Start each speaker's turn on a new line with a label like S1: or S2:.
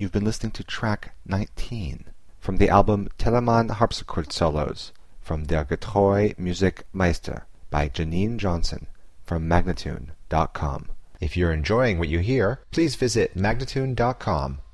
S1: You've been listening to track 19 from the album Telemann Harpsichord Solos from Der Getreue Musikmeister by Janine Johnson from Magnatune.com.
S2: If you're enjoying what you hear, please visit Magnatune.com